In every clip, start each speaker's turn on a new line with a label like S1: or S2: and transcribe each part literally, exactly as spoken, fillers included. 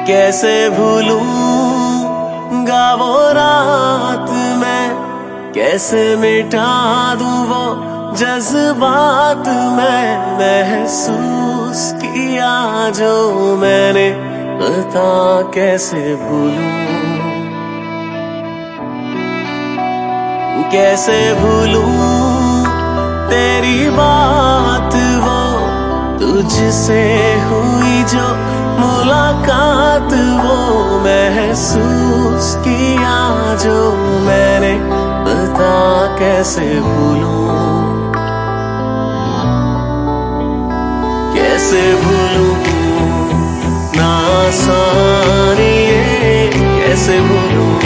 S1: कैसे भूलूंगा वो रात मैं, कैसे मिटा दूं वो जज्बात मैं, महसूस किया जो मैंने बता कैसे भूलूं, कैसे भूलूं तेरी बात वो तुझसे हुई जो मुलाकात, वो महसूस किया जो मैंने बता कैसे भूलूं, कैसे भूलूं ना आसान ये कैसे भूलूं,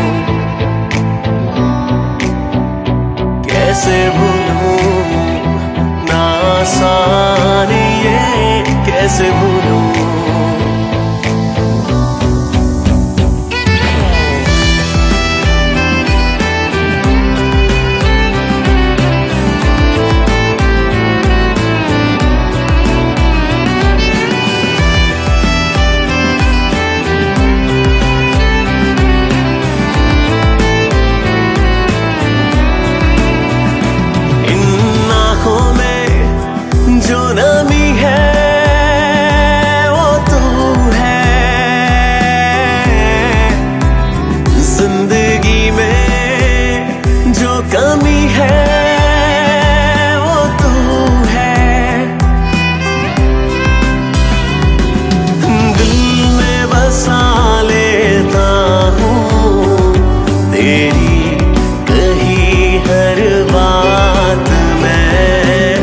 S1: कैसे भूलूं ना आसान ये कैसे भूलूं। जो नमी है वो तू है, जिंदगी में जो कमी है वो तू है, दिल में बसा लेता हूँ तेरी कही हर बात मैं,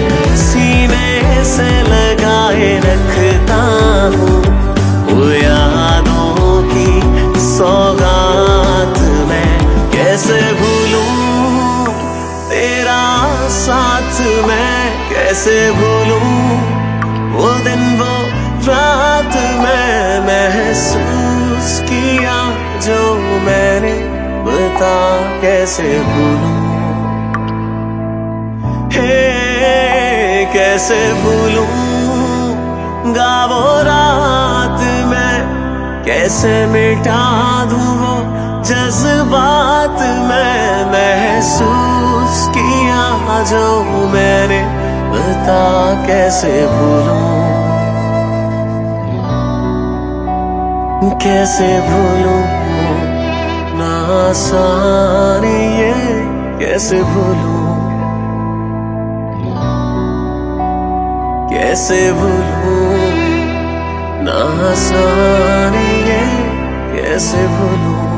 S1: से लगाए रखता हूँ वो यादों की सौगात मैं, कैसे भूलूं तेरा साथ मैं, कैसे भूलूं वो दिन वो रात मैं, महसूस किया जो मैंने बता कैसे भूलूं, हे कैसे भूलूंगा वो रात मैं, कैसे मिटा दूं वो जज्बात मैं, महसूस किया जो मैंने बता कैसे भूलूं, कैसे भूलूं ना आसान ये कैसे भूलूं, कैसे भूलूं ना आसान ये कैसे भूलूं।